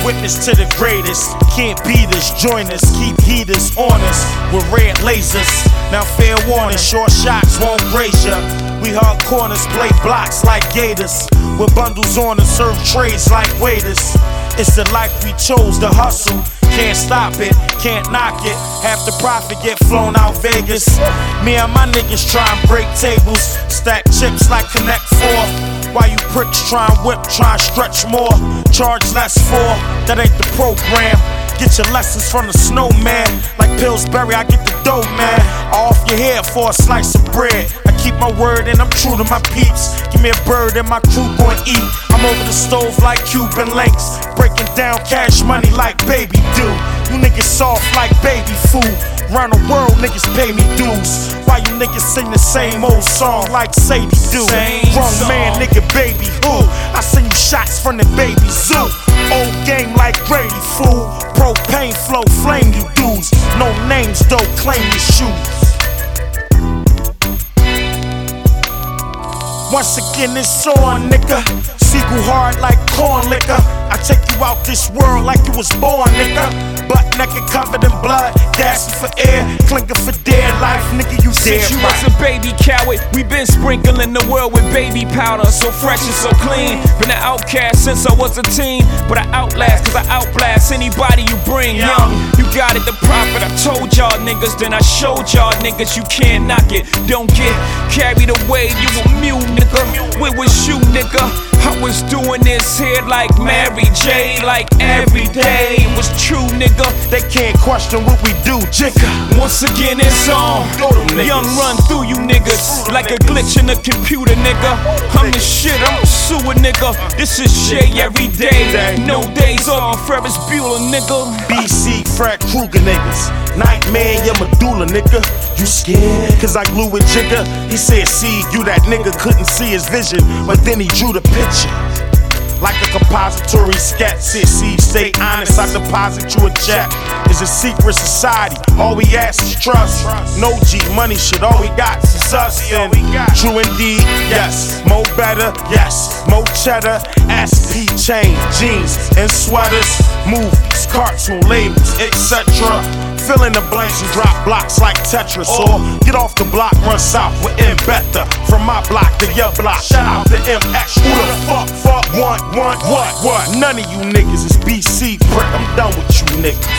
witness to the greatest. Can't beat us, join us, keep heaters on us with red lasers. Now fair warning, short shots won't graze ya. We hug corners, play blocks like gators. With bundles on and serve trays like waiters. It's the life we chose to hustle. Can't stop it, can't knock it. Half the profit get flown out Vegas. Me and my niggas try and break tables. Stack chips like Connect 4. Why you pricks try and whip, try and stretch more? Charge less for, that ain't the program. Get your lessons from the snowman. Like Pillsbury, I get the dough, man. Off your head for a slice of bread. I keep my word and I'm true to my peeps. Give me a bird and my crew gon' eat. I'm over the stove like Cuban links. Breaking down cash money like baby do. You niggas soft like baby food. Round the world, niggas pay me dues. Why you niggas sing the same old song like Sadie do? Grown man, nigga, baby, who? I send you shots from the baby zoo. Old game like Grady, fool. Propane flow, flame you dudes. No names, though, claim your shoes. Once again, it's on, nigga. Seagull hard like corn liquor. I take you out this world like you was born, nigga. Butt naked, covered in blood, gasping for air, clinking for dear life, nigga, you dead. Since you was a baby coward, we been sprinkling the world with baby powder. So fresh and so clean. Been an outcast since I was a teen. But I outlast, cause I outblast anybody you bring. Young, you got it, the prophet. I told y'all niggas, then I showed y'all niggas you can't knock it. Don't get carried away, you a mule, nigga. Where was you, nigga? I was doing this here like Mary J, like every day. It was true, nigga. They can't question what we do, jigga. Once again, it's on. Young run through you niggas like a glitch in the computer, nigga. I'm the shit, I'm a sewer, nigga. This is shit every day. No days off, Ferris Bueller, nigga. BC, Fred Krueger, niggas. Nightmare, your medulla, nigga. You scared? Cause I glue with Jigga. He said, see, you that nigga couldn't see his vision, but then he drew the picture. Like a compository sketch. Said, see, stay honest, I deposit you a check. It's a secret society, all we ask is trust. No G money shit, all we got is us. And true indeed, yes. Mo better, yes. Mo cheddar, SP chain, jeans and sweaters, movies, cartoon labels, etc. Fill in the blanks and drop blocks like Tetris. Or get off the block, run south with M. Better. From my block to your block. Shout out to MX. Who the fuck, what? None of you niggas is BC, prick. I'm done with you niggas.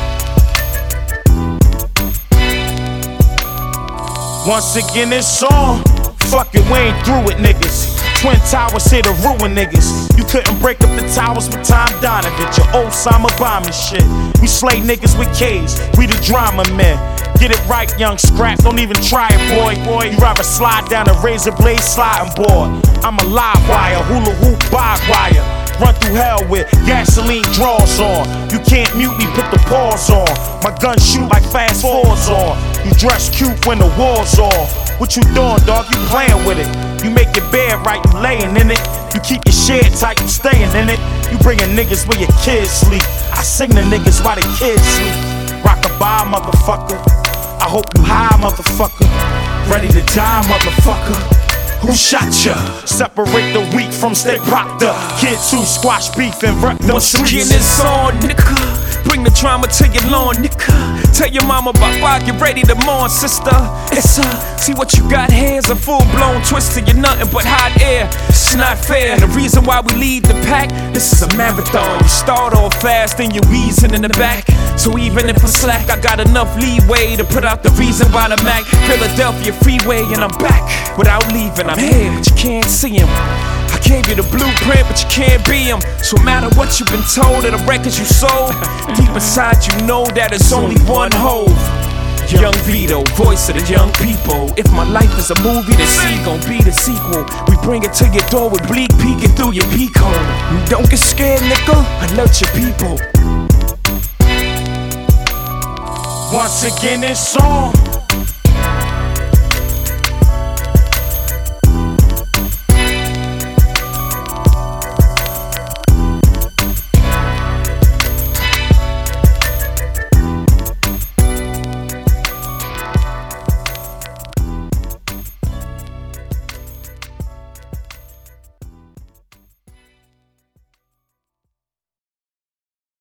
Once again, it's on. Fuck it, we ain't through with niggas. Twin Towers here to ruin niggas. You couldn't break up the towers with Tom Donovich or Osama bombing shit. We slay niggas with K's, we the drama men. Get it right, young scrap, don't even try it, boy. You rather slide down a razor blade sliding board. I'm a live wire, hula hoop barbed wire. Run through hell with gasoline draws on. You can't mute me, put the pause on. My gun shoot like fast forwards on. You dress cute when the war's on. What you doing, dog? You playing with it. You make your bed right, you laying in it. You keep your shed tight, you staying in it. You bringing niggas where your kids sleep. I sing the niggas while the kids sleep. Rock-a-bye, motherfucker. I hope you high, motherfucker. Ready to die, motherfucker. Who shot ya? Separate the weak from stay proctor. Kids who squash beef and rep them Once streets. again, it's on, nigga. Bring the drama to your lawn, nigga. Tell your mama about why get ready to mourn, sister. It's see what you got here is a full-blown twist. You're nothing but hot air. It's not fair. And the reason why we lead the pack, this is a marathon. You start off fast, then you're wheezing in the back. So even if I slack, I got enough leeway to put out the reason why the Mac. Philadelphia freeway, and I'm back without leaving. I'm here, but you can't see him. I gave you the blueprint, but you can't be him. So no matter what you've been told, or the records you sold, deep inside you know that it's only one Hove. Young Vito, voice of the young people. If my life is a movie, then C gon' be the sequel. We bring it to your door with bleak peeking through your peak hole. Don't get scared, nigga, alert your people. Once again, it's on.